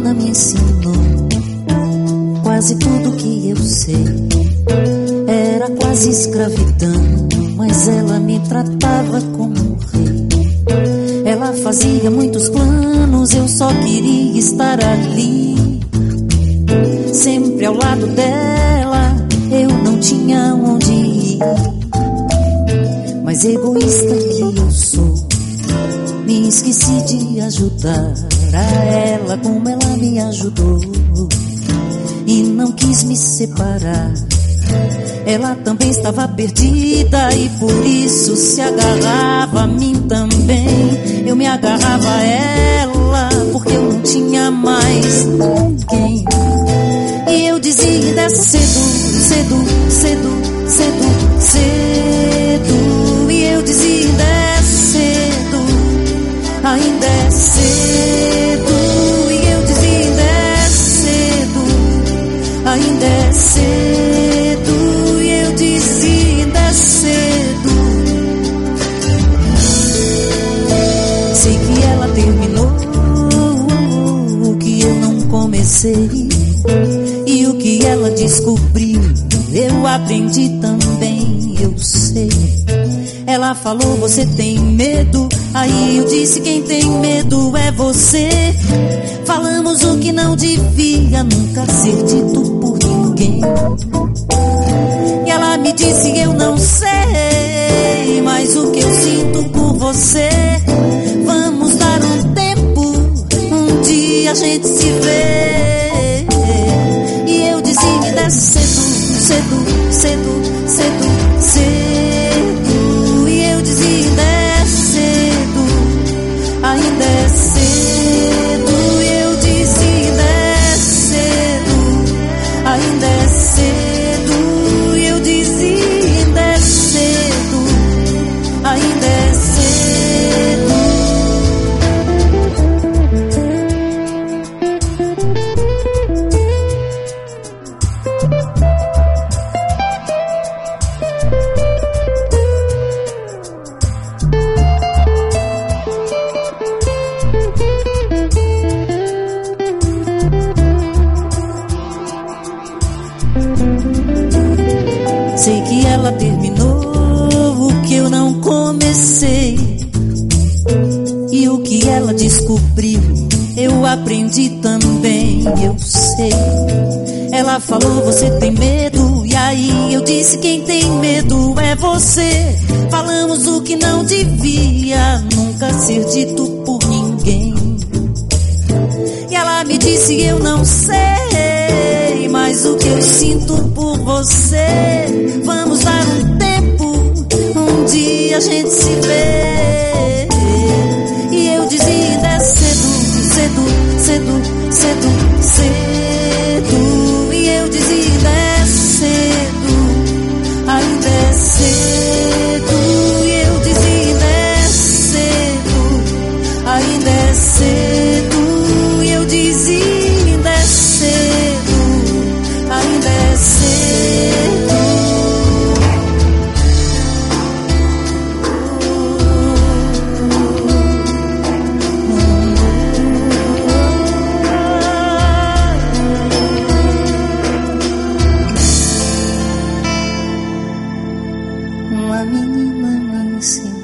menina me ensinou quase tudo que eu sei. Era quase escravidão, mas ela me tratava como um rei. Ela fazia muitos planos, eu só queria estar ali, sempre ao lado dela. Eu não tinha onde ir, mas egoísta que eu sou, me esqueci de ajudar a ela como ela me ajudou, e não quis me separar. Ela também estava perdida e por isso se agarrava a mim também. Eu me agarrava a ela porque eu não tinha mais ninguém. E eu dizia: desce cedo, cedo, cedo, cedo, cedo. E eu dizia: desce cedo, ainda é cedo. E eu dizia: desce cedo, ainda é cedo. E eu dizia: desce cedo. Sei que ela terminou o que eu não comecei, e o que ela descobriu eu aprendi também, eu sei. Ela falou: você tem medo? Aí eu disse: quem tem medo é você. Falamos o que não devia nunca ser dito por ninguém. E ela me disse: eu não sei, mas o que eu sinto por você. Vamos dar um tempo, um dia a gente se vê. E eu dizia: desce cedo, cedo, cedo, cedo, cedo. E eu dizia: desce cedo, ainda é cedo. E eu dizia: desce cedo, ainda é cedo. E eu dizia: desce cedo, ainda é cedo. Sei que ela terminou o que eu não comecei, e o que ela descobriu eu aprendi também, eu sei. Ela falou: você tem medo? E aí eu disse: quem tem medo é você. Falamos o que não devia nunca ser dito por ninguém. E ela me disse: eu não sei, mas o que eu sinto por você. Vamos dar um tempo, um dia a gente se vê. E eu dizia: desce cedo, cedo, cedo, cedo, cedo. E eu dizia: desce cedo, ainda é cedo. E eu dizia: desce cedo, ainda é cedo. E eu dizia: desce cedo, ainda é cedo. Uma menina me ensinou